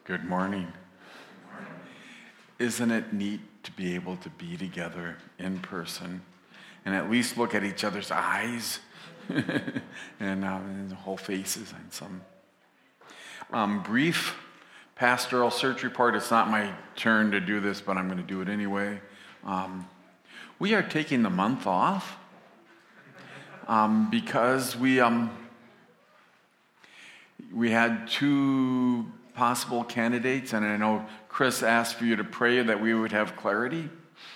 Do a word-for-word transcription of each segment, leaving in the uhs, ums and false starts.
Good morning. Isn't it neat to be able to be together in person and at least look at each other's eyes and, um, and the whole faces and some um, brief pastoral search report. It's not my turn to do this, but I'm going to do it anyway. Um, we are taking the month off um, because we um, we had two possible candidates, and I know Chris asked for you to pray that we would have clarity.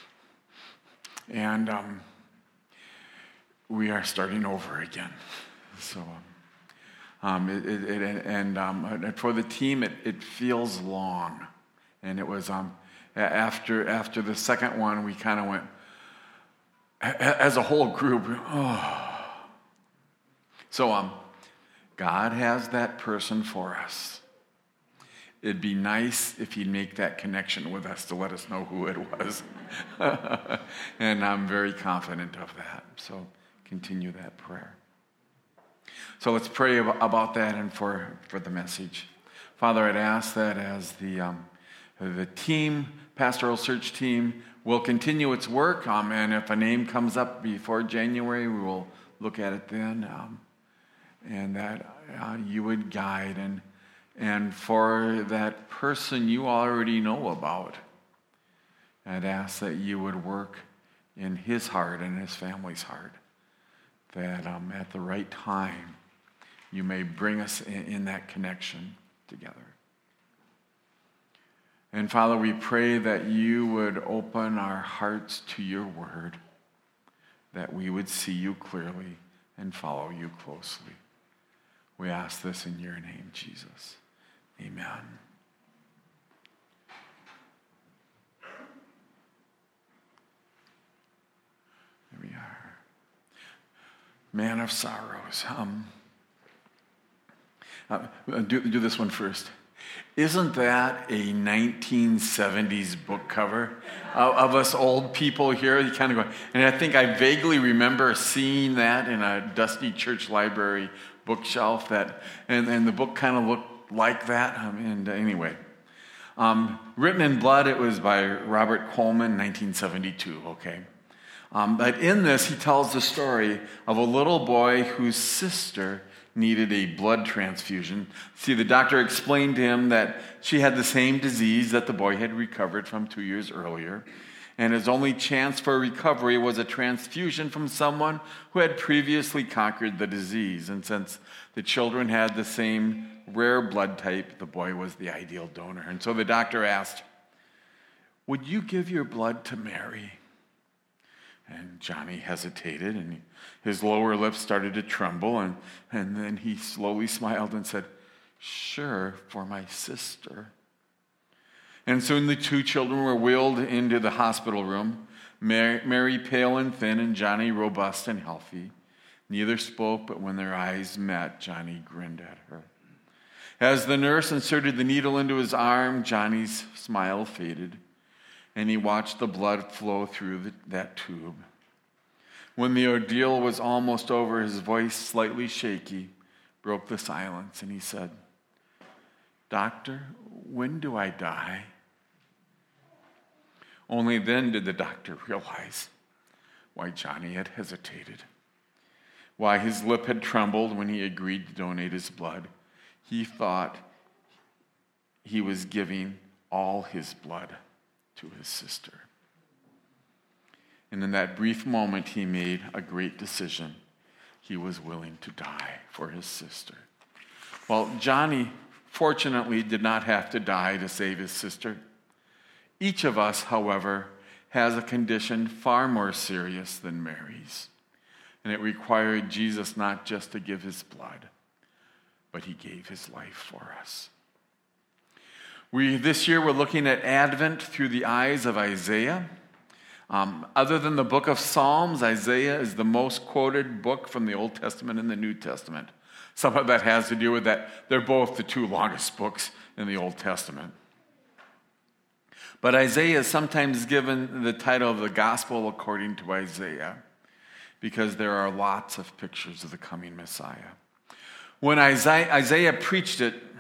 And um, we are starting over again. So, um, it, it, it, and um, for the team, it, it feels long. And it was um, after after the second one, we kind of went, as a whole group, oh. So um, God has that person for us. It'd be nice if he'd make that connection with us to let us know who it was. And I'm very confident of that. So continue that prayer. So let's pray about that and for, for the message. Father, I'd ask that as the um, the team, pastoral search team, will continue its work. Um, and if a name comes up before January, we will look at it then. Um, and that uh, you would guide and And for that person you already know about, I'd ask that you would work in his heart and his family's heart, that um, at the right time you may bring us in, in that connection together. And Father, we pray that you would open our hearts to your word, that we would see you clearly and follow you closely. We ask this in your name, Jesus. Amen. There we are. Man of sorrows. Um, uh, do, do this one first. Isn't that a nineteen seventies book cover uh, of us old people here? You kind of go, and I think I vaguely remember seeing that in a dusty church library bookshelf. That and, and the book kind of looked like that. Um, and uh, anyway, um, Written in Blood, it was by Robert Coleman, nineteen seventy-two, okay? Um, but in this, he tells the story of a little boy whose sister needed a blood transfusion. See, the doctor explained to him that she had the same disease that the boy had recovered from two years earlier, and his only chance for recovery was a transfusion from someone who had previously conquered the disease. And since the children had the same rare blood type, the boy was the ideal donor. And so the doctor asked, "Would you give your blood to Mary?" And Johnny hesitated, and his lower lip started to tremble, and, and then he slowly smiled and said, "Sure, for my sister." And soon the two children were wheeled into the hospital room, Mary, Mary pale and thin, and Johnny robust and healthy. Neither spoke, but when their eyes met, Johnny grinned at her. As the nurse inserted the needle into his arm, Johnny's smile faded, and he watched the blood flow through the, that tube. When the ordeal was almost over, his voice, slightly shaky, broke the silence, and he said, "Doctor, when do I die?" Only then did the doctor realize why Johnny had hesitated, why his lip had trembled when he agreed to donate his blood. He thought he was giving all his blood to his sister. And in that brief moment, he made a great decision. He was willing to die for his sister. Well, Johnny, fortunately, did not have to die to save his sister. Each of us, however, has a condition far more serious than Mary's. And it required Jesus not just to give his blood, but he gave his life for us. We this year we're looking at Advent through the eyes of Isaiah. Um, other than the book of Psalms, Isaiah is the most quoted book from the Old Testament and the New Testament. Some of that has to do with that they're both the two longest books in the Old Testament. But Isaiah is sometimes given the title of the Gospel according to Isaiah, because there are lots of pictures of the coming Messiah. When Isaiah, Isaiah preached it,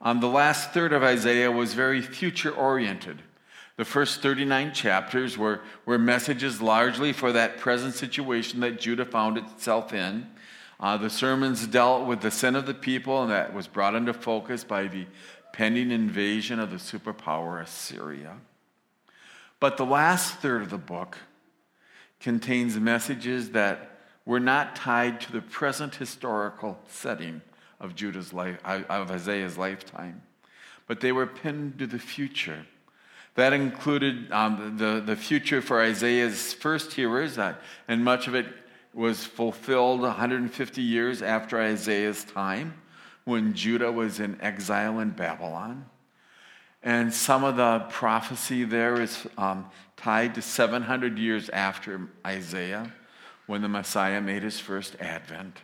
Um, the last third of Isaiah was very future-oriented. The first thirty-nine chapters were, were messages largely for that present situation that Judah found itself in. Uh, the sermons dealt with the sin of the people, and that was brought into focus by the pending invasion of the superpower Assyria. But the last third of the book contains messages that were not tied to the present historical setting of Judah's life, of Isaiah's lifetime, but they were pinned to the future. That included um, the, the future for Isaiah's first hearers, uh, and much of it was fulfilled one hundred fifty years after Isaiah's time, when Judah was in exile in Babylon. And some of the prophecy there is um, tied to seven hundred years after Isaiah, when the Messiah made his first advent.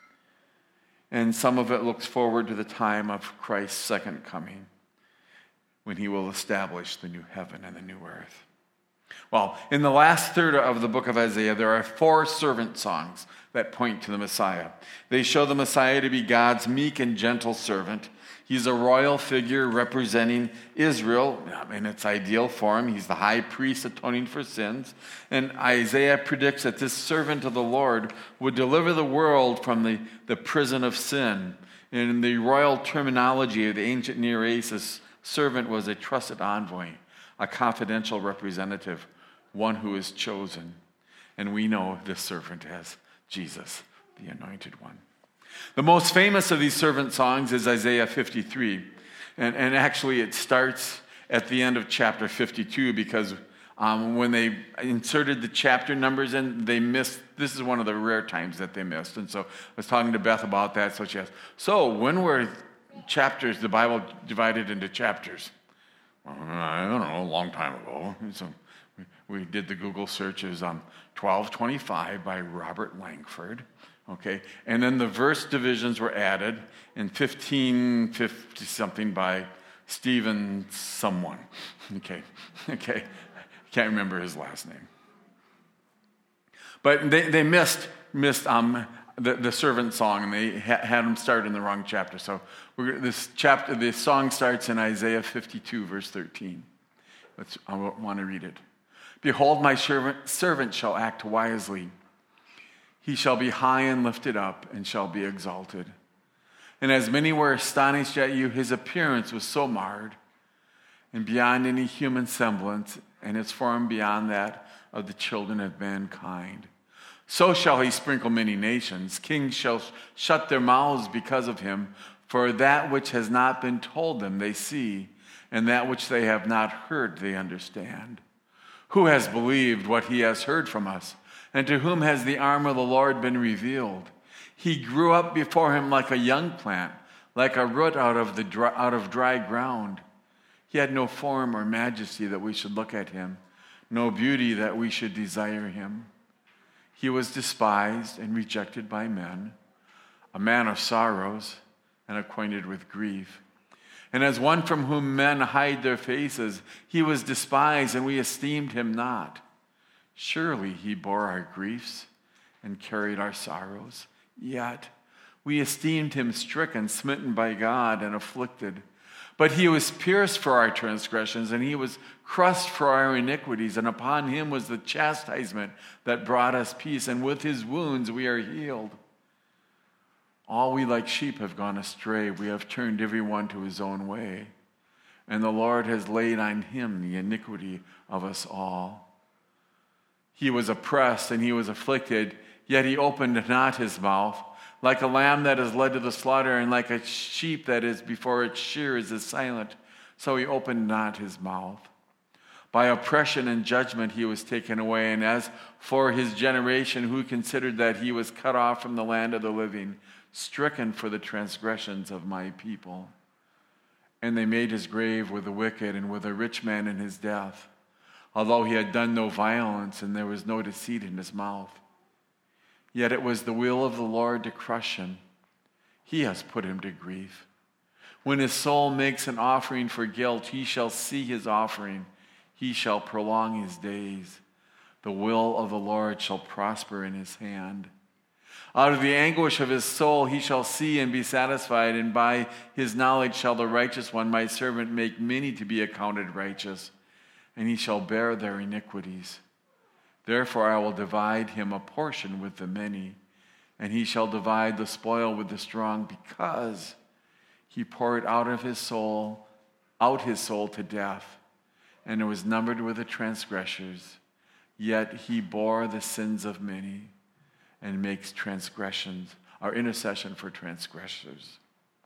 And some of it looks forward to the time of Christ's second coming, when he will establish the new heaven and the new earth. Well, in the last third of the book of Isaiah, there are four servant songs that point to the Messiah. They show the Messiah to be God's meek and gentle servant. He's a royal figure representing Israel in its ideal form. He's the high priest atoning for sins. And Isaiah predicts that this servant of the Lord would deliver the world from the, the prison of sin. In the royal terminology of the ancient Near East, this servant was a trusted envoy, a confidential representative, one who is chosen. And we know this servant as Jesus, the Anointed One. The most famous of these servant songs is Isaiah fifty-three. And, and actually it starts at the end of chapter fifty-two, because um, when they inserted the chapter numbers in, they missed, this is one of the rare times that they missed. And so I was talking to Beth about that, so she asked, so when were chapters, the Bible divided into chapters? Well, I don't know, a long time ago. So we did the Google searches on twelve twenty-five by Robert Langford. Okay, and then the verse divisions were added in fifteen fifty something by Stephen someone. Okay, okay, can't remember his last name. But they, they missed missed um the, the servant song, and they ha- had them start in the wrong chapter. So we're, this chapter, the song starts in Isaiah fifty-two, verse thirteen. Let's, I want to read it. Behold, my servant, servant shall act wisely. He shall be high and lifted up, and shall be exalted. And as many were astonished at you, his appearance was so marred, and beyond any human semblance, and his form beyond that of the children of mankind. So shall he sprinkle many nations. Kings shall shut their mouths because of him, for that which has not been told them they see, and that which they have not heard they understand. Who has believed what he has heard from us? And to whom has the arm of the Lord been revealed? He grew up before him like a young plant, like a root out of, the dry, out of dry ground. He had no form or majesty that we should look at him, no beauty that we should desire him. He was despised and rejected by men, a man of sorrows and acquainted with grief. And as one from whom men hide their faces, he was despised, and we esteemed him not. Surely he bore our griefs and carried our sorrows. Yet we esteemed him stricken, smitten by God, and afflicted. But he was pierced for our transgressions, and he was crushed for our iniquities. And upon him was the chastisement that brought us peace, and with his wounds we are healed. All we like sheep have gone astray. We have turned every one to his own way. And the Lord has laid on him the iniquity of us all. He was oppressed and he was afflicted, yet he opened not his mouth. Like a lamb that is led to the slaughter, and like a sheep that is before its shearers is silent, so he opened not his mouth. By oppression and judgment he was taken away. And as for his generation, who considered that he was cut off from the land of the living, stricken for the transgressions of my people. And they made his grave with the wicked and with a rich man in his death, although he had done no violence and there was no deceit in his mouth. Yet it was the will of the Lord to crush him. He has put him to grief. When his soul makes an offering for guilt, he shall see his offering. He shall prolong his days. The will of the Lord shall prosper in his hand. Out of the anguish of his soul he shall see and be satisfied, and by his knowledge shall the righteous one, my servant, make many to be accounted righteous, and he shall bear their iniquities. Therefore I will divide him a portion with the many, and he shall divide the spoil with the strong, because he poured out of his soul, out his soul to death, and it was numbered with the transgressors. Yet he bore the sins of many, and makes transgressions, our intercession for transgressors.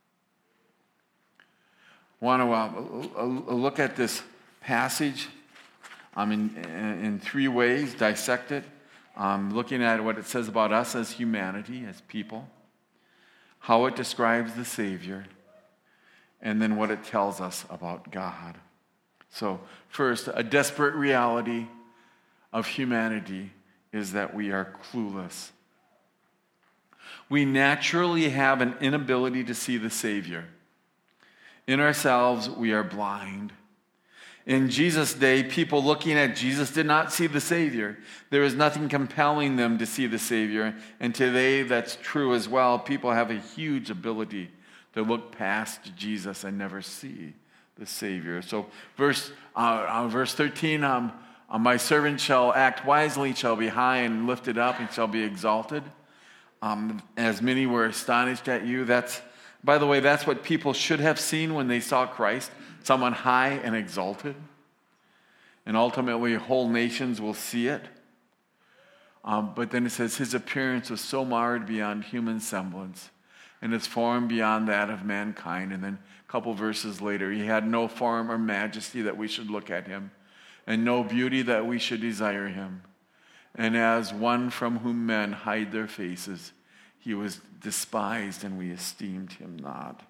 I want to uh, look at this passage um, in, in three ways, dissect it, um, looking at what it says about us as humanity, as people, how it describes the Savior, and then what it tells us about God. So first, a desperate reality of humanity is that we are clueless. We naturally have an inability to see the Savior. In ourselves, we are blind. In Jesus' day, people looking at Jesus did not see the Savior. There was nothing compelling them to see the Savior. And today, that's true as well. People have a huge ability to look past Jesus and never see the Savior. So verse uh, uh, verse thirteen, um, uh, my servant shall act wisely, shall be high and lifted up, and shall be exalted. Um, as many were astonished at you. That's, by the way, that's what people should have seen when they saw Christ, someone high and exalted. And ultimately, whole nations will see it. Um, but then it says, his appearance was so marred beyond human semblance, and his form beyond that of mankind. And then a couple verses later, he had no form or majesty that we should look at him, and no beauty that we should desire him. And as one from whom men hide their faces, he was despised, and we esteemed him not.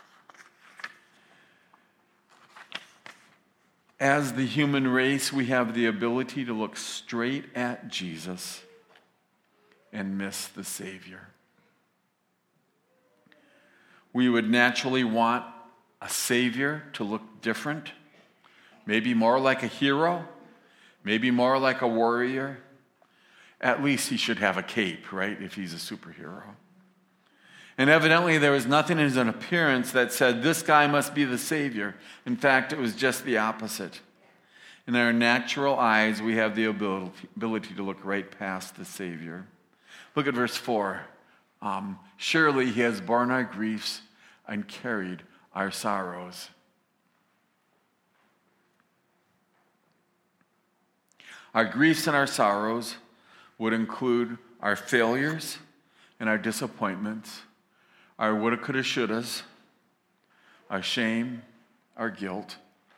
As the human race, we have the ability to look straight at Jesus and miss the Savior. We would naturally want a Savior to look different, maybe more like a hero, maybe more like a warrior. At least he should have a cape, right, if he's a superhero. And evidently there was nothing in his appearance that said, this guy must be the Savior. In fact, it was just the opposite. In our natural eyes, we have the ability, ability to look right past the Savior. Look at verse four. Um, Surely he has borne our griefs and carried our sorrows. Our griefs and our sorrows would include our failures and our disappointments, our woulda, coulda, shouldas, our shame, our guilt.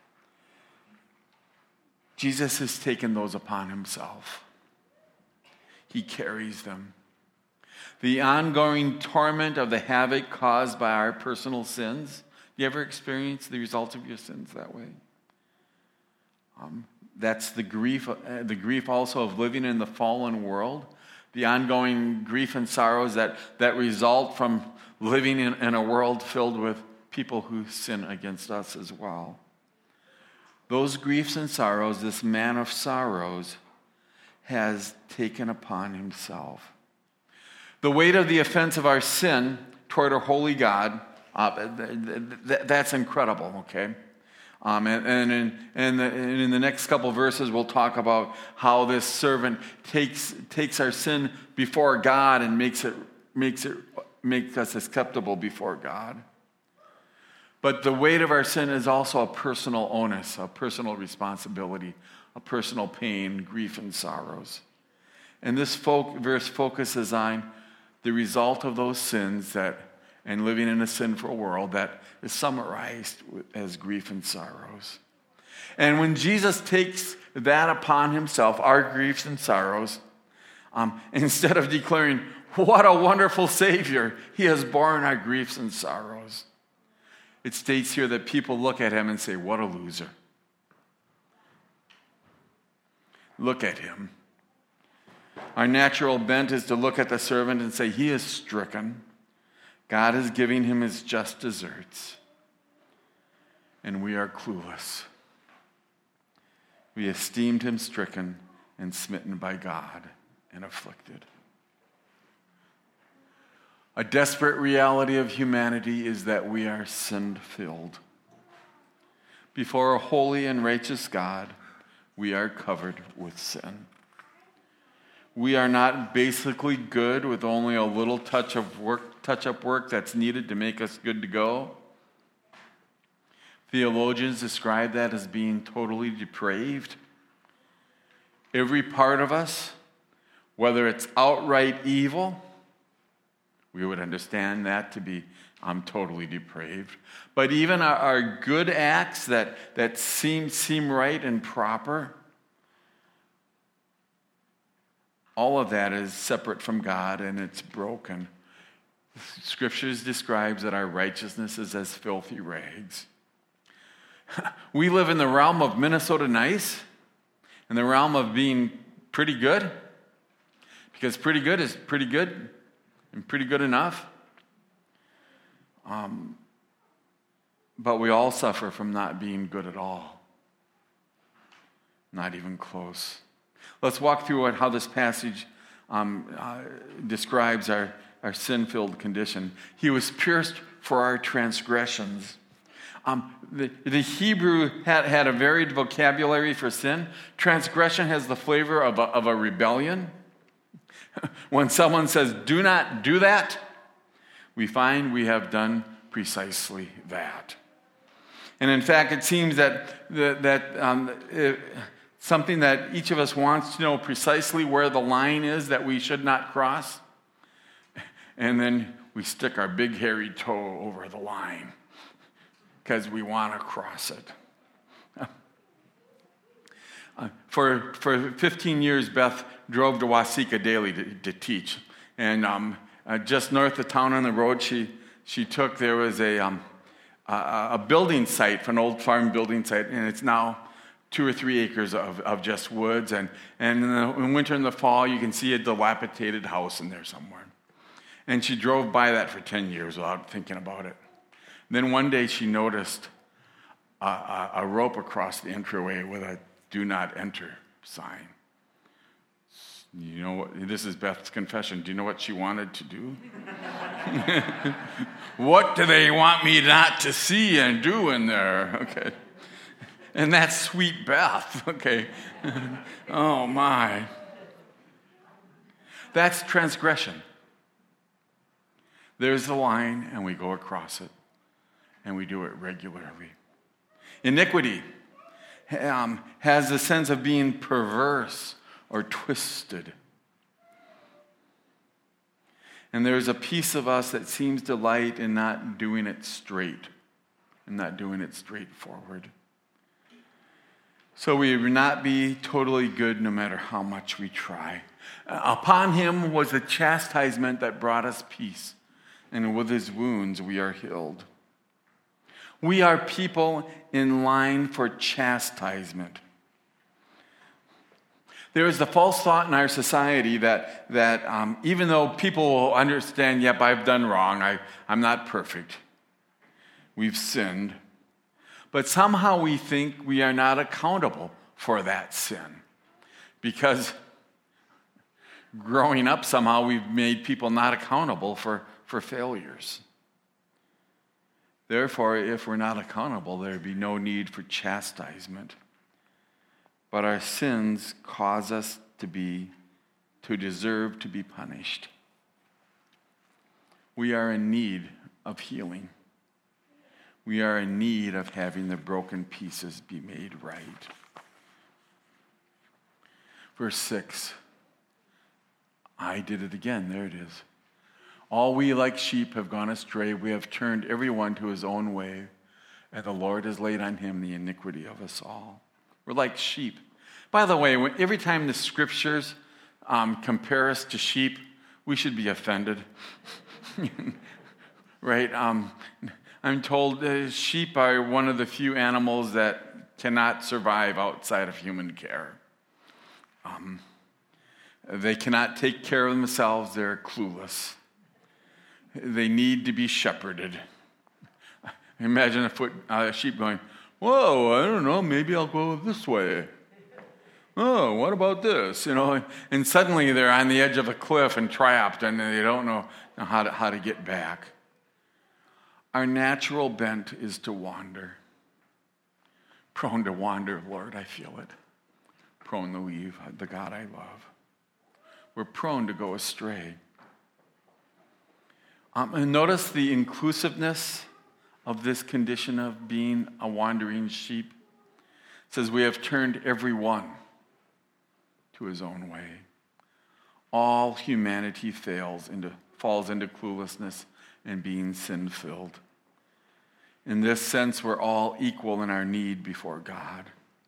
Jesus has taken those upon himself. He carries them. The ongoing torment of the havoc caused by our personal sins. Do you ever experience the results of your sins that way? Um, that's the grief, uh, the grief also of living in the fallen world. The ongoing grief and sorrows that, that result from living in, in a world filled with people who sin against us as well. Those griefs and sorrows, this man of sorrows has taken upon himself. The weight of the offense of our sin toward a holy God, uh, th- th- that's incredible, okay? Um, and, and, in, and, the, and in the next couple verses, we'll talk about how this servant takes takes our sin before God and makes it makes it makes us acceptable before God. But the weight of our sin is also a personal onus, a personal responsibility, a personal pain, grief, and sorrows. And this folk, verse focuses on the result of those sins that, and living in a sinful world that is summarized as grief and sorrows. And when Jesus takes that upon himself, our griefs and sorrows, um, instead of declaring, what a wonderful Savior, he has borne our griefs and sorrows. It states here that people look at him and say, what a loser. Look at him. Our natural bent is to look at the servant and say, he is stricken. God is giving him his just deserts. And we are clueless. We esteemed him stricken and smitten by God and afflicted. A desperate reality of humanity is that we are sin-filled. Before a holy and righteous God, we are covered with sin. We are not basically good with only a little touch of work, touch-up work that's needed to make us good to go. Theologians describe that as being totally depraved. Every part of us, whether it's outright evil, we would understand that to be um, totally depraved. But even our, our good acts that, that seem, seem right and proper, all of that is separate from God and it's broken. Scriptures describes that our righteousness is as filthy rags. We live in the realm of Minnesota nice, in the realm of being pretty good, because pretty good is pretty good and pretty good enough. Um, but we all suffer from not being good at all. Not even close. Let's walk through what, how this passage um, uh, describes our, our sin-filled condition. He was pierced for our transgressions. Um, the, the Hebrew had, had a varied vocabulary for sin. Transgression has the flavor of a, of a rebellion. When someone says, do not do that, we find we have done precisely that. And in fact, it seems that, that, that um, it, something that each of us wants to know precisely where the line is that we should not cross. And then we stick our big hairy toe over the line because we want to cross it. Uh, for, for fifteen years, Beth drove to Waseca daily to, to teach. And um, uh, just north of town on the road she, she took, there was a, um, a, a building site, for an old farm building site, and it's now two or three acres of, of just woods. And, and in the in winter and the fall, you can see a dilapidated house in there somewhere. And she drove by that for ten years without thinking about it. Then one day she noticed a, a, a rope across the entryway with a do not enter sign. You know what? This is Beth's confession. Do you know what she wanted to do? What do they want me not to see and do in there? Okay. And that's sweet Beth. Okay. Oh my. That's transgression. There's the line and we go across it. And we do it regularly. Iniquity um, has a sense of being perverse or twisted. And there's a piece of us that seems to delight in not doing it straight and not doing it straightforward. So we would not be totally good no matter how much we try. Uh, upon him was the chastisement that brought us peace, and with his wounds we are healed. We are people in line for chastisement. There is the false thought in our society that, that um, even though people will understand, yep, I've done wrong, I, I'm not perfect, we've sinned, but somehow we think we are not accountable for that sin. Because growing up, somehow we've made people not accountable for, for failures. Therefore, if we're not accountable, there'd be no need for chastisement. But our sins cause us to be, to deserve to be punished. We are in need of healing. We are in need of having the broken pieces be made right. Verse six. I did it again. There it is. All we like sheep have gone astray. We have turned everyone to his own way, and the Lord has laid on him the iniquity of us all. We're like sheep. By the way, when, every time the scriptures um, compare us to sheep, we should be offended. Right? Um, I'm told uh, sheep are one of the few animals that cannot survive outside of human care. Um, they cannot take care of themselves. They're clueless. They need to be shepherded. Imagine a, foot, uh, a sheep going, whoa, I don't know, maybe I'll go this way. oh, what about this? You know, and suddenly they're on the edge of a cliff and trapped, and they don't know how to, how to get back. Our natural bent is to wander. Prone to wander, Lord, I feel it. Prone to leave the God I love. We're prone to go astray. Um, and notice the inclusiveness of this condition of being a wandering sheep. It says, we have turned every one to his own way. All humanity fails into, falls into cluelessness and being sin-filled. In this sense, we're all equal in our need before God.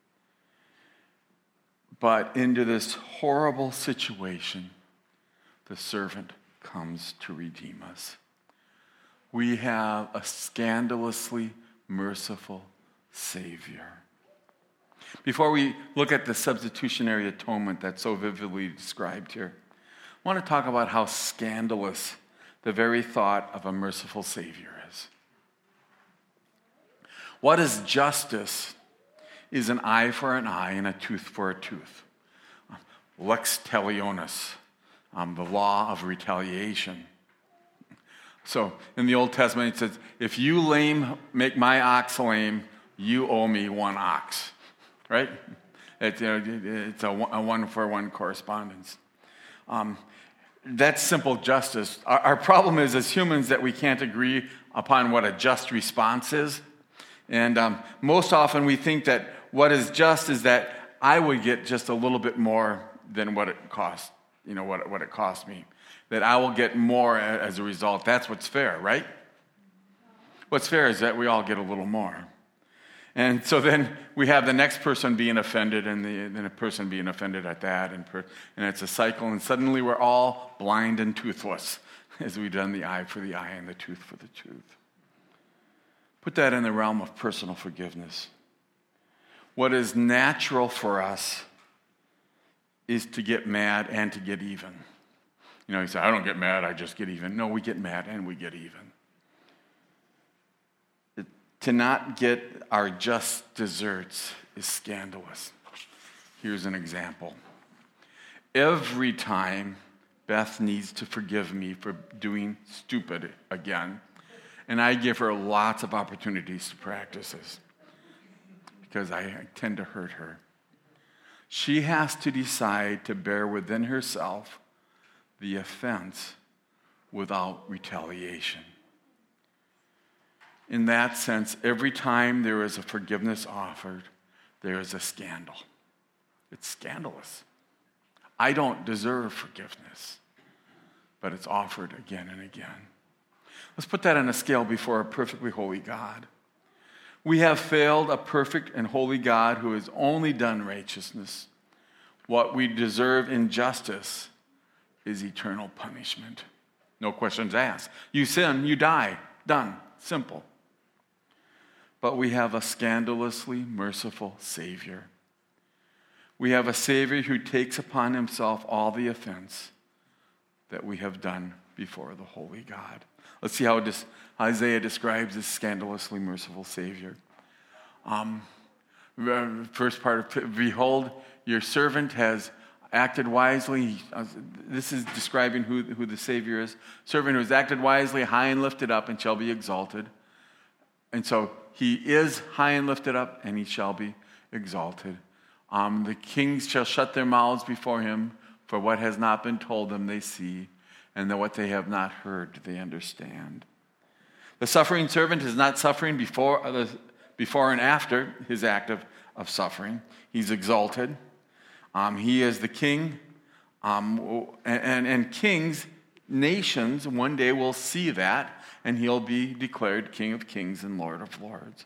But into this horrible situation, the servant comes to redeem us. We have a scandalously merciful Savior. Before we look at the substitutionary atonement that's so vividly described here, I want to talk about how scandalous the very thought of a merciful Savior is. What is justice is an eye for an eye and a tooth for a tooth. Lex talionis, um, the law of retaliation. So in the Old Testament, it says, if you lame, make my ox lame, you owe me one ox. Right? It, you know, it's a one-for-one correspondence. Um, that's simple justice. Our, our problem is, as humans, that we can't agree upon what a just response is. And um, most often we think that what is just is that I would get just a little bit more than what it costs, you know, what, what it cost me. That I will get more as a result. That's what's fair, right? What's fair is that we all get a little more. And so then we have the next person being offended, and the, then a person being offended at that, and, per, and it's a cycle, and suddenly we're all blind and toothless as we've done the eye for the eye and the tooth for the tooth. Put that in the realm of personal forgiveness. What is natural for us is to get mad and to get even. You know, you say, I don't get mad, I just get even. No, we get mad and we get even. To not get our just deserts is scandalous. Here's an example. Every time Beth needs to forgive me for doing stupid again, and I give her lots of opportunities to practice this because I, I tend to hurt her, she has to decide to bear within herself the offense without retaliation. In that sense, every time there is a forgiveness offered, there is a scandal. It's scandalous. I don't deserve forgiveness, but it's offered again and again. Let's put that on a scale before a perfectly holy God. We have failed a perfect and holy God who has only done righteousness. What we deserve in justice is eternal punishment. No questions asked. You sin, you die. Done. Simple. But we have a scandalously merciful Savior. We have a Savior who takes upon himself all the offense that we have done before the holy God. Let's see how this, Isaiah describes this scandalously merciful Savior. Um, first part of, behold, your servant has acted wisely. This is describing who, who the Savior is. Servant who has acted wisely, high and lifted up, and shall be exalted. And so he is high and lifted up, and he shall be exalted. Um, the kings shall shut their mouths before him, for what has not been told them they see, and that what they have not heard they understand. The suffering servant is not suffering before, uh, before and after his act of, of suffering. He's exalted. Um, he is the king. Um, and, and, and kings, nations, one day will see that, and he'll be declared King of Kings and Lord of Lords.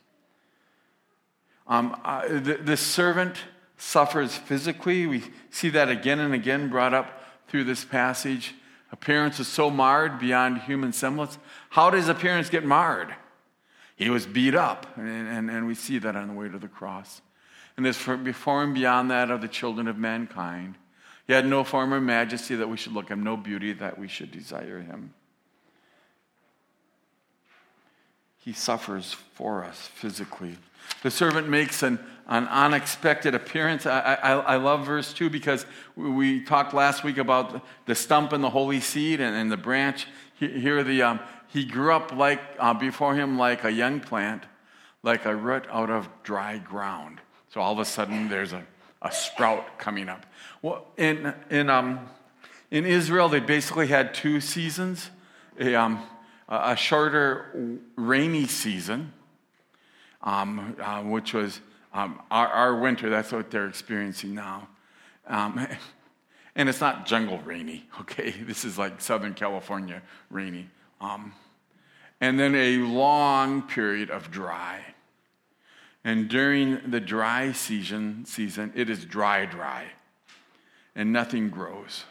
Um, uh, the, the servant suffers physically. We see that again and again brought up through this passage. Appearance is so marred beyond human semblance. How does appearance get marred? He was beat up, and, and, and we see that on the way to the cross. And this before and beyond that of the children of mankind. He had no form or majesty that we should look at him, no beauty that we should desire him. He suffers for us physically. The servant makes an, an unexpected appearance. I, I, I love verse two because we talked last week about the stump and the holy seed and, and the branch. Here, the um, he grew up like uh, before him like a young plant, like a root out of dry ground. So all of a sudden, there's a, a sprout coming up. Well, in in um, in Israel, they basically had two seasons: a um, a shorter rainy season, um, uh, which was um, our, our winter. That's what they're experiencing now. Um, and it's not jungle rainy, okay? This is like Southern California rainy. Um, and then a long period of dry. And during the dry season, season, it is dry, dry. And nothing grows.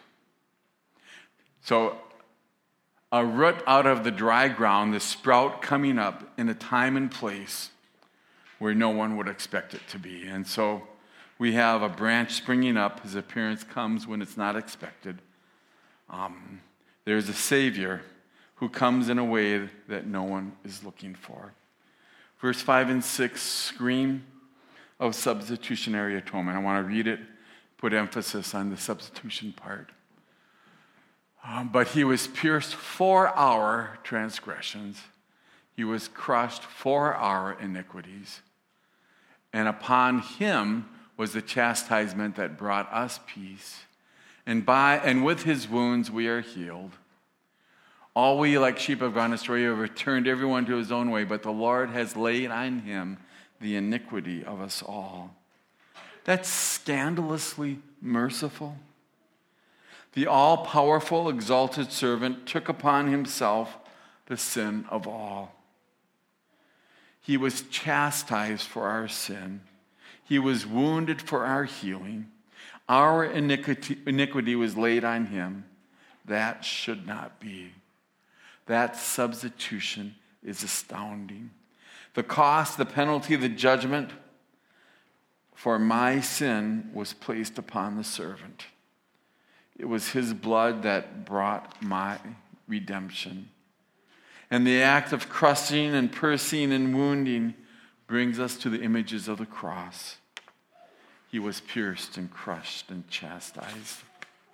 So a root out of the dry ground, the sprout coming up in a time and place where no one would expect it to be. And so we have a branch springing up. His appearance comes when it's not expected. Um, there's a Savior who comes in a way that no one is looking for. Verse five and six scream of substitutionary atonement. I want to read it, put emphasis on the substitution part. Um, but he was pierced for our transgressions. He was crushed for our iniquities. And upon him was the chastisement that brought us peace. And by and with his wounds we are healed. All we like sheep have gone astray, have returned everyone to his own way, but the Lord has laid on him the iniquity of us all. That's scandalously merciful. The all-powerful, exalted servant took upon himself the sin of all. He was chastised for our sin. He was wounded for our healing. Our iniquity, iniquity was laid on him. That should not be. That substitution is astounding. The cost, the penalty, the judgment for my sin was placed upon the servant. It was his blood that brought my redemption. And the act of crushing and piercing and wounding brings us to the images of the cross. He was pierced and crushed and chastised.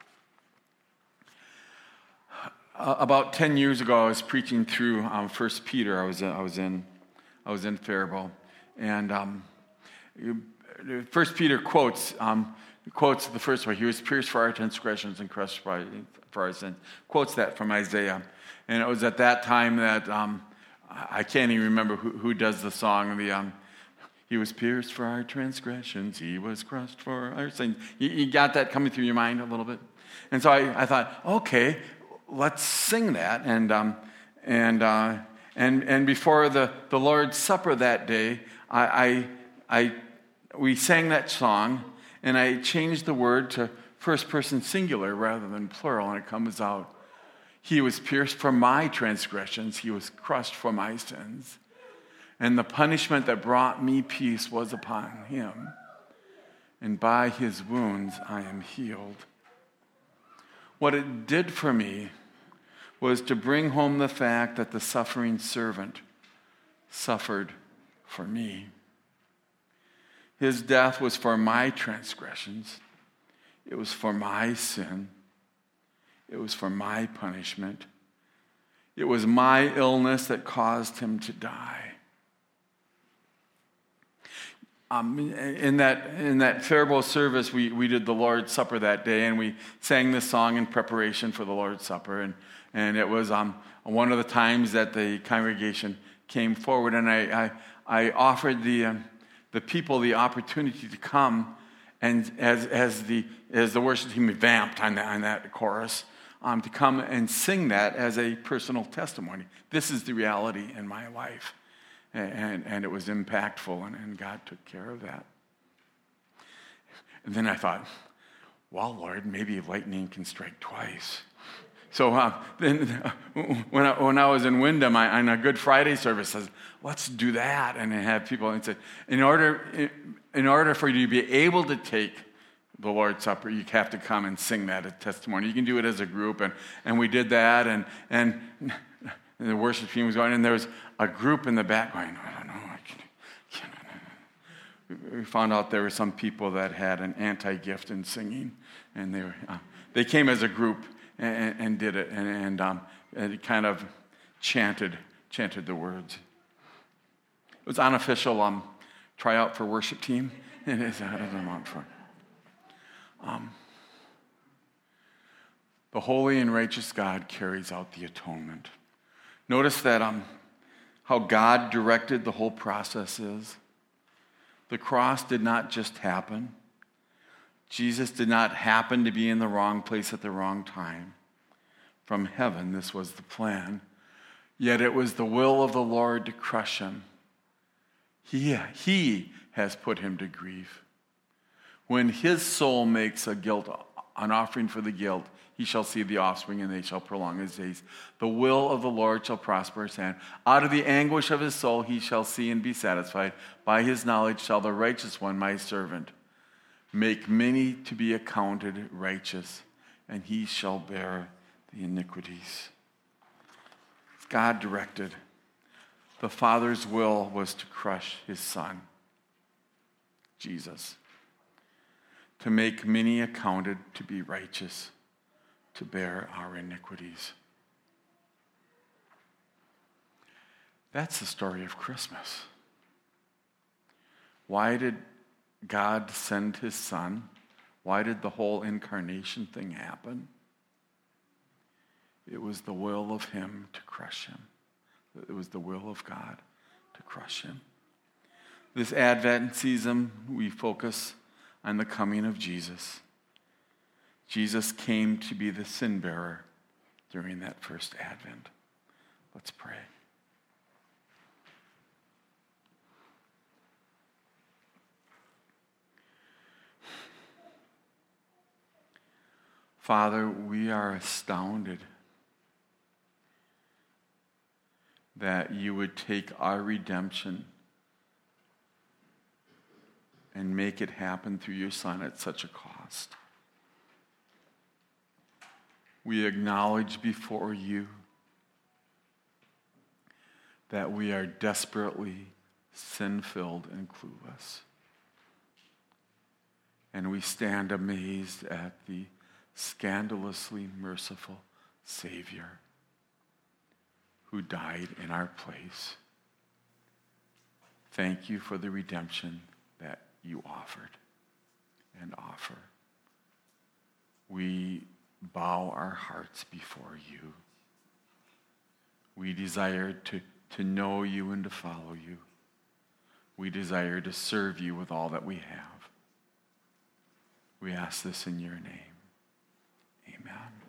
Uh, about ten years ago, I was preaching through um, First Peter. I was I was in I was in Faribault, and um, First Peter quotes um, quotes the first one. He was pierced for our transgressions and crushed for our sins. Quotes that from Isaiah, and it was at that time that um, I can't even remember who, who does the song. The um, he was pierced for our transgressions. He was crushed for our sins. You, you got that coming through your mind a little bit, and so I, I thought, okay, let's sing that. And um, and uh, and and before the, the Lord's Supper that day, I, I I we sang that song, and I changed the word to first person singular rather than plural, and it comes out, he was pierced for my transgressions, he was crushed for my sins, and the punishment that brought me peace was upon him, and by his wounds I am healed. What it did for me was to bring home the fact that the suffering servant suffered for me. His death was for my transgressions. It was for my sin. It was for my punishment. It was my illness that caused him to die. Um, in that in that Faribault service, we, we did the Lord's Supper that day, and we sang this song in preparation for the Lord's Supper. And, and it was um, one of the times that the congregation came forward, and I I, I offered the um, the people the opportunity to come, and as as the as the worship team vamped on that on that chorus, um, to come and sing that as a personal testimony. This is the reality in my life. And, and it was impactful, and, and God took care of that. And then I thought, well, Lord, maybe lightning can strike twice. So uh, then when I, when I was in Wyndham, I, on a Good Friday service, I said, let's do that. And I had people and said, in order, in order for you to be able to take the Lord's Supper, you have to come and sing that as testimony. You can do it as a group, and, and we did that, and and And the worship team was going, and there was a group in the back going, I don't know. I can't, can't. We found out there were some people that had an anti-gift in singing, and they were, uh, they came as a group and, and did it, and, and, um, and it kind of chanted chanted the words. It was unofficial um, tryout for worship team. It is out of the month for. Um, the holy and righteous God carries out the atonement. Notice that um, how God directed the whole process is. The cross did not just happen. Jesus did not happen to be in the wrong place at the wrong time. From heaven, this was the plan. Yet it was the will of the Lord to crush him. He, he has put him to grief. When his soul makes a guilt, an offering for the guilt, he shall see the offspring, and they shall prolong his days. The will of the Lord shall prosper his hand. Out of the anguish of his soul he shall see and be satisfied. By his knowledge shall the righteous one, my servant, make many to be accounted righteous, and he shall bear the iniquities. God directed. The Father's will was to crush his Son, Jesus, to make many accounted to be righteous, to bear our iniquities. That's the story of Christmas. Why did God send his Son? Why did the whole incarnation thing happen? It was the will of him to crush him. It was the will of God to crush him. This Advent season, we focus on the coming of Jesus. Jesus came to be the sin bearer during that first Advent. Let's pray. Father, we are astounded that you would take our redemption and make it happen through your Son at such a cost. We acknowledge before you that we are desperately sin-filled and clueless. And we stand amazed at the scandalously merciful Savior who died in our place. Thank you for the redemption that you offered and offer. We bow our hearts before you. We desire to, to know you and to follow you. We desire to serve you with all that we have. We ask this in your name. Amen.